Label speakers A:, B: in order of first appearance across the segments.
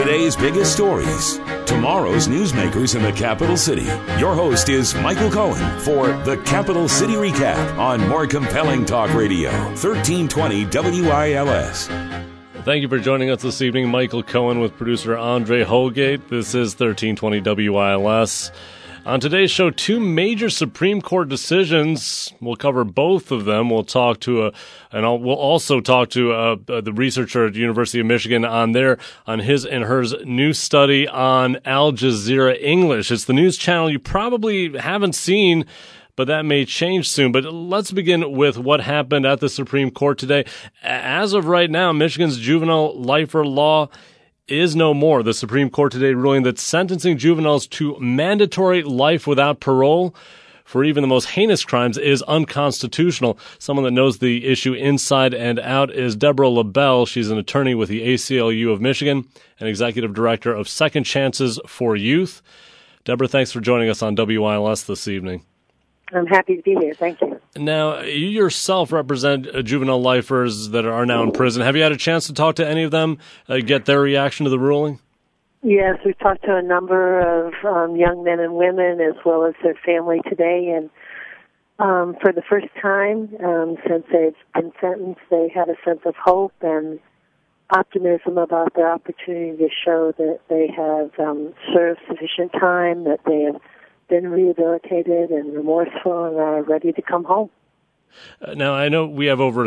A: Today's biggest stories, tomorrow's newsmakers in the capital city. Your host is Michael Cohen for the Capital City Recap on More Compelling Talk Radio, 1320 WILS.
B: Thank you for joining us this evening. Michael Cohen with producer Andre Holgate. This is 1320 WILS. On today's show, two major Supreme Court decisions. We'll cover both of them. We'll talk to we'll also talk to the researcher at the University of Michigan on his and hers new study on Al Jazeera English. It's the news channel you probably haven't seen, but that may change soon. But let's begin with what happened at the Supreme Court today. As of right now, Michigan's juvenile lifer law is no more. The Supreme Court today ruling that sentencing juveniles to mandatory life without parole for even the most heinous crimes is unconstitutional. Someone that knows the issue inside and out is Deborah LaBelle. She's an attorney with the ACLU of Michigan and executive director of Second Chances for Youth. Deborah, thanks for joining us on WILS this evening.
C: I'm happy to be here. Thank you.
B: Now, you yourself represent juvenile lifers that are now in prison. Have you had a chance to talk to any of them, get their reaction to the ruling?
C: Yes, we've talked to a number of young men and women as well as their family today. And for the first time since they've been sentenced, they had a sense of hope and optimism about their opportunity to show that they have served sufficient time, that they have been rehabilitated and remorseful and are ready to come home.
B: Now, I know we have over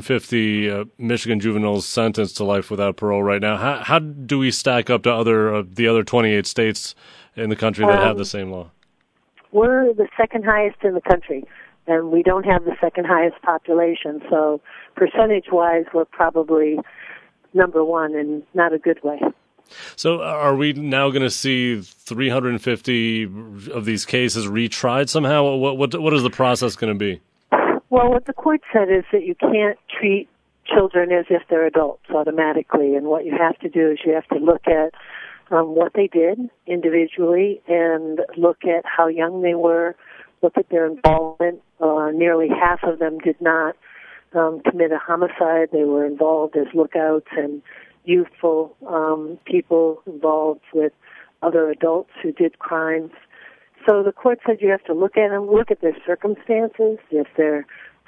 B: 350 Michigan juveniles sentenced to life without parole right now. How do we stack up to the other 28 states in the country that have the same law?
C: We're the second highest in the country, and we don't have the second highest population. So percentage-wise, we're probably number one, and not a good way.
B: So are we now going to see 350 of these cases retried somehow? What is the process going to be?
C: Well, what the court said is that you can't treat children as if they're adults automatically, and what you have to do is you have to look at what they did individually and look at how young they were, look at their involvement. Nearly half of them did not commit a homicide. They were involved as lookouts and youthful people involved with other adults who did crimes. So the court said you have to look at them, look at their circumstances. If they're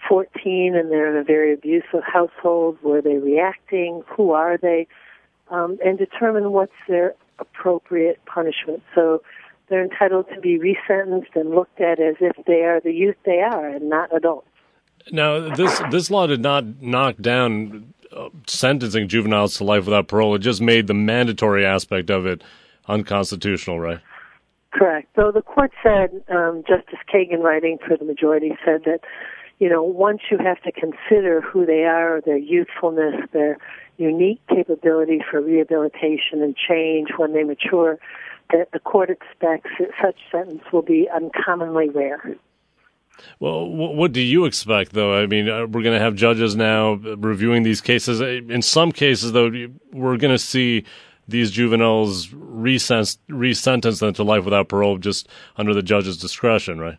C: 14 and they're in a very abusive household, were they reacting? Who are they? And determine what's their appropriate punishment. So they're entitled to be resentenced and looked at as if they are the youth they are and not adults.
B: Now, this law did not knock down sentencing juveniles to life without parole. It just made the mandatory aspect of it unconstitutional, right?
C: Correct. So the court said, Justice Kagan, writing for the majority, said that, once you have to consider who they are, their youthfulness, their unique capability for rehabilitation and change when they mature, that the court expects that such sentence will be uncommonly rare.
B: Well, what do you expect, though? I mean, we're going to have judges now reviewing these cases. In some cases, though, we're going to see these juveniles resentenced them to life without parole just under the judge's discretion, right?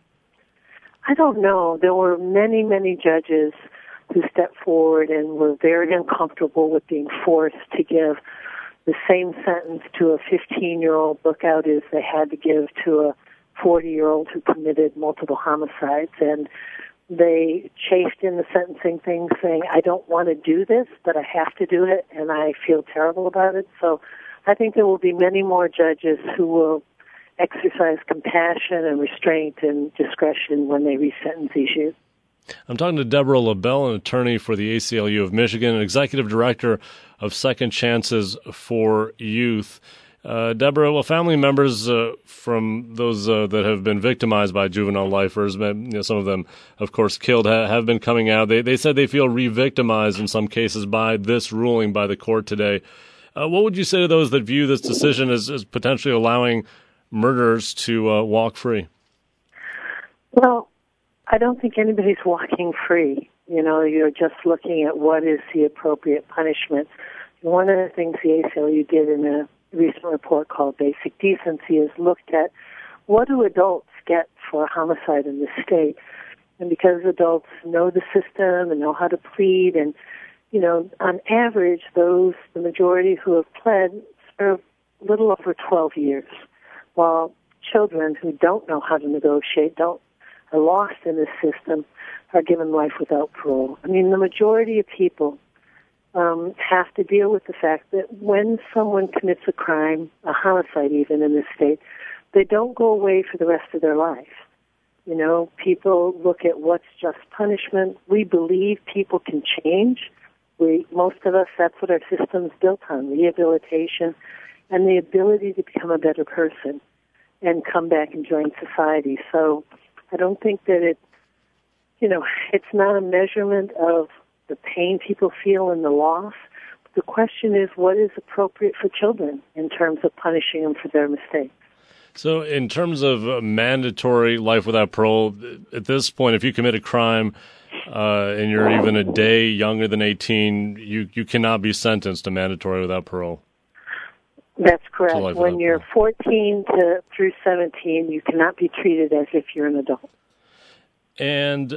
C: I don't know. There were many, many judges who stepped forward and were very uncomfortable with being forced to give the same sentence to a 15-year-old lookout as they had to give to a 40-year-old who committed multiple homicides, and they chafed in the sentencing thing saying, I don't want to do this, but I have to do it, and I feel terrible about it. So I think there will be many more judges who will exercise compassion and restraint and discretion when they resentence these youth.
B: I'm talking to Deborah LaBelle, an attorney for the ACLU of Michigan, and executive director of Second Chances for Youth. Deborah, well, family members from those that have been victimized by juvenile lifers, some of them, of course, killed, have been coming out. They said they feel re-victimized in some cases by this ruling by the court today. What would you say to those that view this decision as potentially allowing murderers to walk free?
C: Well, I don't think anybody's walking free. You're just looking at what is the appropriate punishment. One of the things the ACLU did in a recent report called Basic Decency is looked at what do adults get for a homicide in this state. And because adults know the system and know how to plead, and, on average, the majority who have pled serve little over 12 years, while children who don't know how to negotiate, are lost in this system, are given life without parole. I mean, the majority of people have to deal with the fact that when someone commits a crime, a homicide even in this state, they don't go away for the rest of their life. You know, people look at what's just punishment. We believe people can change. Most of us, that's what our system's built on, rehabilitation and the ability to become a better person and come back and join society. So I don't think that it's not a measurement of the pain people feel and the loss. The question is, what is appropriate for children in terms of punishing them for their mistakes?
B: So in terms of mandatory life without parole, at this point, if you commit a crime and you're even a day younger than 18, you cannot be sentenced to mandatory without parole.
C: That's correct. When you're 14 through 17, you cannot be treated as if you're an adult.
B: And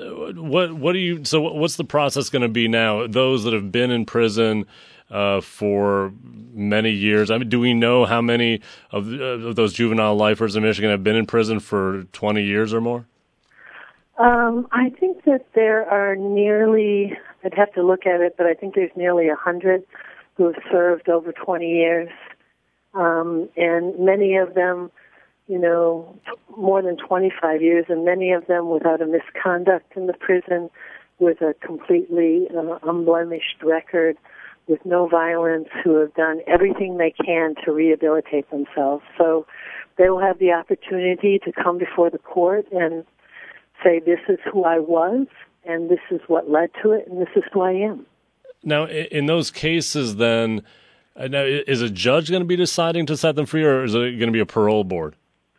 B: what's the process going to be now? Those that have been in prison for many years. I mean, do we know how many of those juvenile lifers in Michigan have been in prison for 20 years or more?
C: I think that there are nearly, I'd have to look at it, but I think there's nearly 100 who have served over 20 years. And many of them, more than 25 years, and many of them without a misconduct in the prison, with a completely unblemished record, with no violence, who have done everything they can to rehabilitate themselves. So they will have the opportunity to come before the court and say, this is who I was, and this is what led to it, and this is who I am.
B: Now, in those cases, then, is a judge going to be deciding to set them free, or is it going to be a parole board?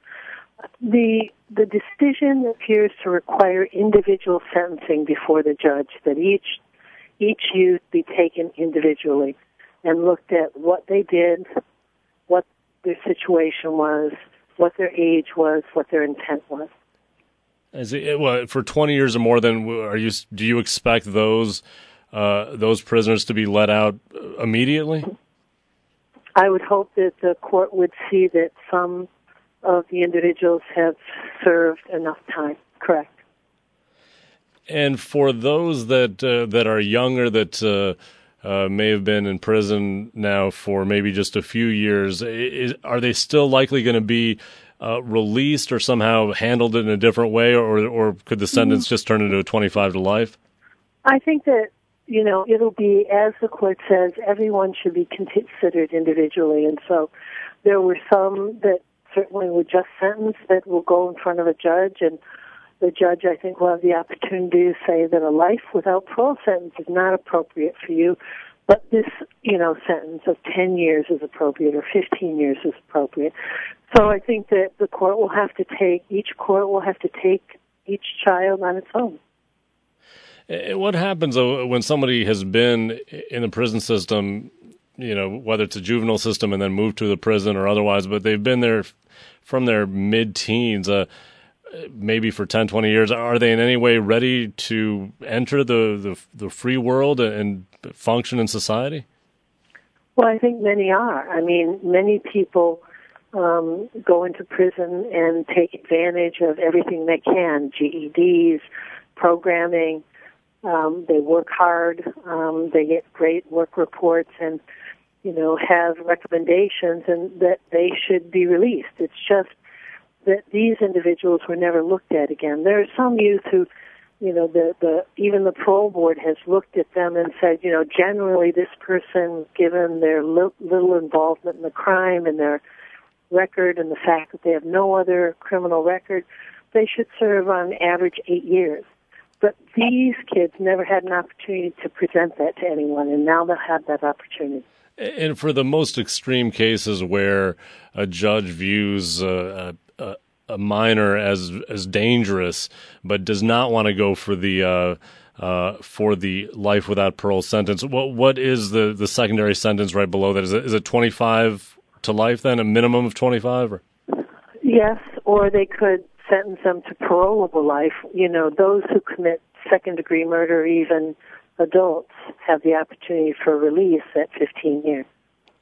C: The decision appears to require individual sentencing before the judge, that each youth be taken individually and looked at what they did, what their situation was, what their age was, what their intent was.
B: For 20 years or more, then do you expect those prisoners to be let out immediately?
C: I would hope that the court would see that some of the individuals have served enough time. Correct.
B: And for those that are younger, that may have been in prison now for maybe just a few years, are they still likely going to be released or somehow handled in a different way, or could the sentence just turn into a 25 to life?
C: I think that, it'll be, as the court says, everyone should be considered individually. And so there were some that certainly were just sentenced that will go in front of a judge, and the judge, I think, will have the opportunity to say that a life without parole sentence is not appropriate for you, but this, sentence of 10 years is appropriate or 15 years is appropriate. So I think that each court will have to take each child on its own.
B: What happens when somebody has been in the prison system, whether it's a juvenile system and then moved to the prison or otherwise, but they've been there from their mid-teens, maybe for 10, 20 years, are they in any way ready to enter the free world and function in society?
C: Well, I think many are. I mean, many people go into prison and take advantage of everything they can, GEDs, programming. They work hard. They get great work reports and, have recommendations, and that they should be released. It's just that these individuals were never looked at again. There are some youth who, even the parole board has looked at them and said, generally this person, given their little involvement in the crime and their record and the fact that they have no other criminal record, they should serve on average 8 years. But these kids never had an opportunity to present that to anyone, and now they'll have that opportunity.
B: And for the most extreme cases where a judge views a minor as dangerous, but does not want to go for the life without parole sentence, what is the secondary sentence right below that? Is it 25 to life then, a minimum of 25? Or?
C: Yes, or they could sentence them to parolable life. Those who commit second-degree murder, even adults, have the opportunity for release at 15 years.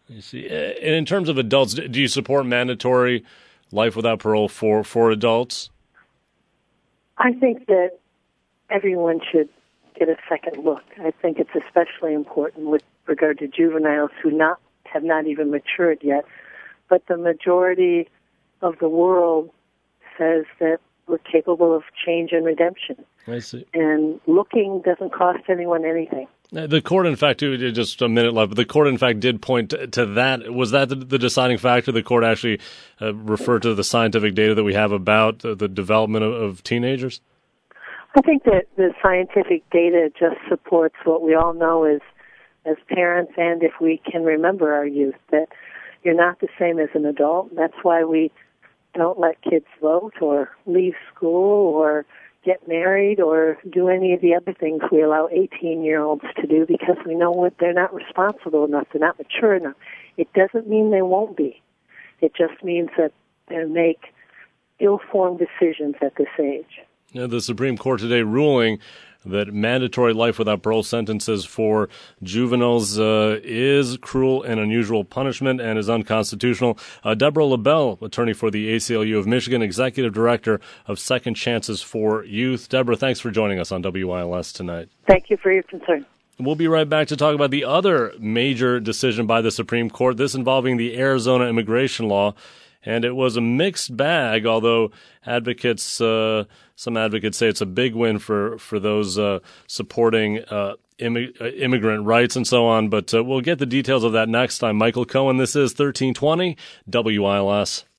B: You see, and in terms of adults, do you support mandatory life without parole for adults?
C: I think that everyone should get a second look. I think it's especially important with regard to juveniles who have not even matured yet. But the majority of the world says that we're capable of change and redemption.
B: I see.
C: And looking doesn't cost anyone anything.
B: The court, in fact, just a minute left, but the court, in fact, did point to that. Was that the deciding factor? The court actually referred to the scientific data that we have about the development of teenagers?
C: I think that the scientific data just supports what we all know as parents, and if we can remember our youth, that you're not the same as an adult. That's why we don't let kids vote or leave school or get married or do any of the other things we allow 18-year-olds to do, because we know what they're not responsible enough, they're not mature enough. It doesn't mean they won't be. It just means that they make ill-formed decisions at this age.
B: The Supreme Court today ruling that mandatory life without parole sentences for juveniles is cruel and unusual punishment and is unconstitutional. Deborah LaBelle, attorney for the ACLU of Michigan, executive director of Second Chances for Youth. Deborah, thanks for joining us on WILS tonight.
C: Thank you for your concern.
B: We'll be right back to talk about the other major decision by the Supreme Court, this involving the Arizona immigration law. And it was a mixed bag, although some advocates say it's a big win for those supporting immigrant rights and so on. But we'll get the details of that next time. Michael Cohen, this is 1320 WILS.